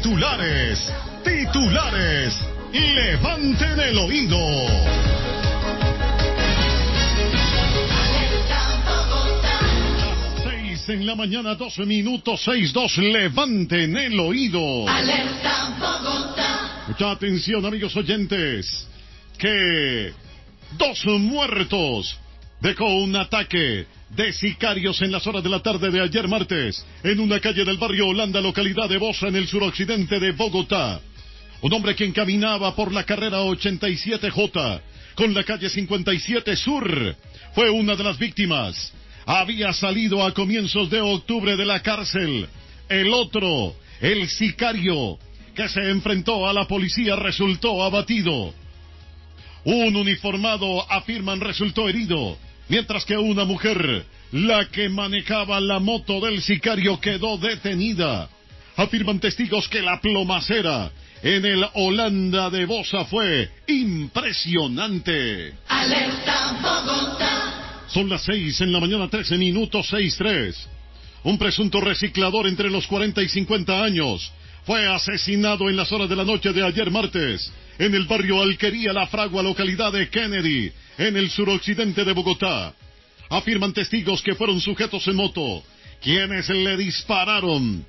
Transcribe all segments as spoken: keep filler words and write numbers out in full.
Titulares, titulares, levanten el oído. Seis en la mañana, doce minutos, seis dos, levanten el oído. Alerta Bogotá. Mucha atención, amigos oyentes, que dos muertos dejó un ataque de sicarios en las horas de la tarde de ayer martes, en una calle del barrio Holanda, localidad de Bosa, en el suroccidente de Bogotá. Un hombre quien caminaba por la carrera ochenta y siete J, con la calle cincuenta y siete Sur, fue una de las víctimas. Había salido a comienzos de octubre de la cárcel. El otro, el sicario, que se enfrentó a la policía, resultó abatido. Un uniformado, afirman, resultó herido, mientras que una mujer, la que manejaba la moto del sicario, quedó detenida. Afirman testigos que la plomacera en el Holanda de Bosa fue impresionante. Alerta Bogotá. Son las seis en la mañana, trece minutos, seis tres. Un presunto reciclador entre los cuarenta y cincuenta años fue asesinado en las horas de la noche de ayer martes, en el barrio Alquería La Fragua, localidad de Kennedy, en el suroccidente de Bogotá. Afirman testigos que fueron sujetos en moto, quienes le dispararon.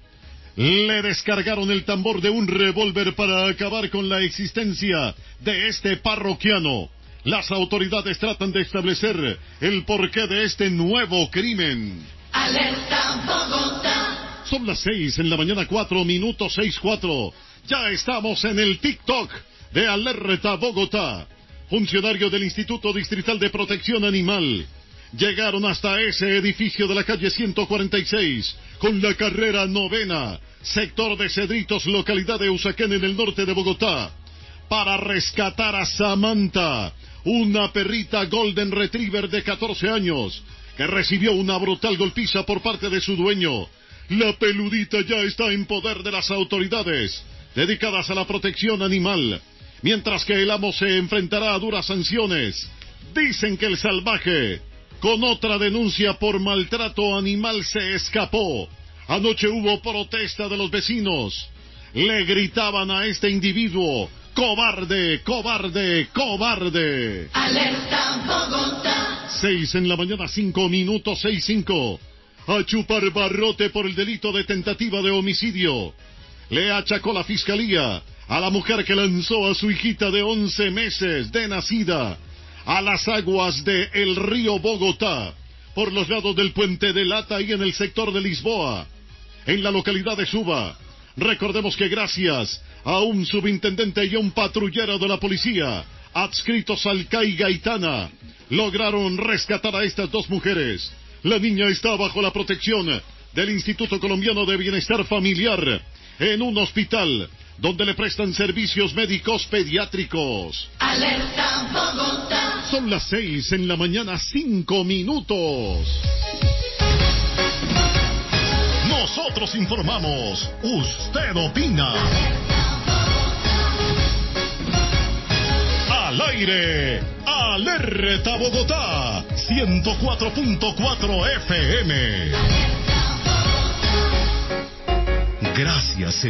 Le descargaron el tambor de un revólver para acabar con la existencia de este parroquiano. Las autoridades tratan de establecer el porqué de este nuevo crimen. Alerta Bogotá. Son las seis en la mañana, cuatro minutos, seis cuatro. Ya estamos en el TikTok de Alerta Bogotá. Funcionarios del Instituto Distrital de Protección Animal llegaron hasta ese edificio de la calle ciento cuarenta y seis, con la carrera novena, sector de Cedritos, localidad de Usaquén, en el norte de Bogotá, para rescatar a Samantha, una perrita Golden Retriever de catorce años, que recibió una brutal golpiza por parte de su dueño. La peludita ya está en poder de las autoridades dedicadas a la protección animal, mientras que el amo se enfrentará a duras sanciones. Dicen que el salvaje, con otra denuncia por maltrato animal, se escapó. Anoche hubo protesta de los vecinos. Le gritaban a este individuo: ¡cobarde, cobarde, cobarde! Alerta Bogotá. Seis en la mañana, cinco minutos, seis cinco. A chupar barrote por el delito de tentativa de homicidio. Le achacó la fiscalía a la mujer que lanzó a su hijita de once meses de nacida a las aguas de el río Bogotá, por los lados del Puente de Lata y en el sector de Lisboa, en la localidad de Suba. Recordemos que gracias a un subintendente y a un patrullero de la policía, adscritos al C A I Gaitana, lograron rescatar a estas dos mujeres. La niña está bajo la protección del Instituto Colombiano de Bienestar Familiar, en un hospital donde le prestan servicios médicos pediátricos. Alerta Bogotá. Son las seis en la mañana, cinco minutos. Nosotros informamos, usted opina. Al aire, Alerta Bogotá, ciento cuatro punto cuatro F M. Gracias, señor.